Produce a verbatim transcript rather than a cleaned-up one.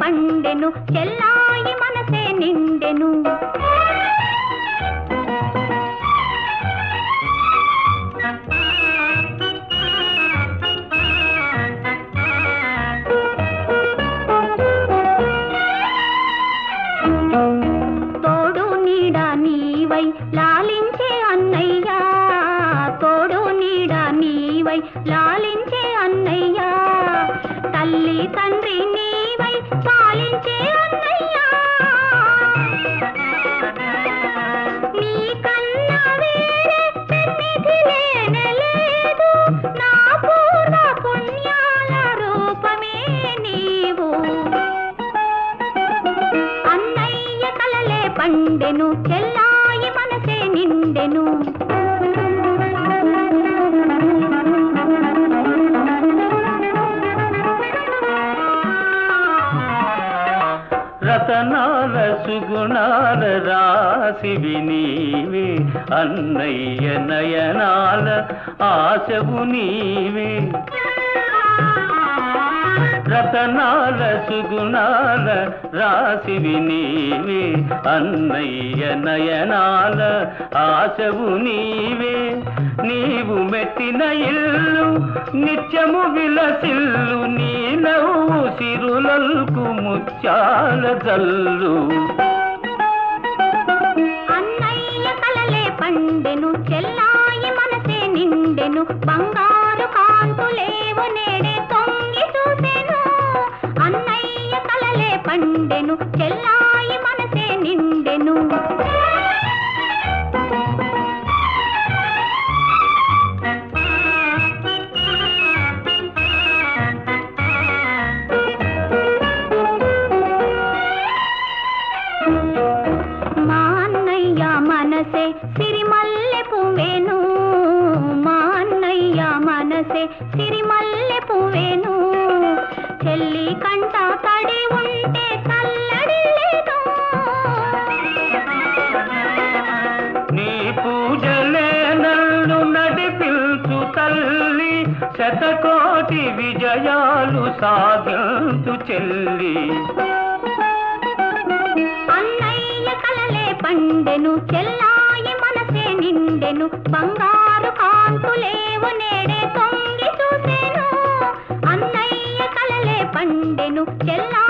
పండెను చెల్లాయి మనసే నిండెను తోడు నీడ నీవై లాలించే అన్నయ్యా తోడు నీడ నీవై లాలించే అన్నయ్యా తల్లి తండ్రి నీవై పాలించే అన్నయ్యా నీ కన్నా వేరే సన్నిధి లేనలేదు నా పూర్వ పుణ్యాల రూపమే నీవు అన్నయ్య కలలే పండెను చెల్లాయి మనసే నిండెను రతనాల సుగుణాల రాశివి నీవే అన్నయ్య నయనాల ఆశవు నీవే రతనాల సుగుణాల రాశివి నీవే అన్నయ్య నయనాల ఆశవు నీవే నీవు మెట్టిన ఇల్లు నిత్యము విలసిల్లు నీ నవ్వు సిరులకు ముత్యాల జల్లు అన్నయ్య కలలే పండెను చెల్లాయి మనసే నిండెను బంగారు కాంతులేవు నేడే తొంగి చూసెను అన్నయ్య కలలే పండెను చెల్లాయి మనసే నిండెను మా అన్నయ్య మనసే సిరిమల్లె పువ్వేను మా అన్నయ్య మనసే సిరిమల్లె పువ్వేను చెల్లి కంట తడి ఉంటే కల్లడి లేదు నీ పూజలే నన్ను నడిపించు తల్లి శతకోటి విజయాలు సాగించు చెల్లి అన్నయ్య కలలే పండెను చెల్లాయి మనసే నిండెను బంగారు కాంతులేవు నేడే తొంగి చూసెను అన్నయ్య కలలే పండెను చెల్లా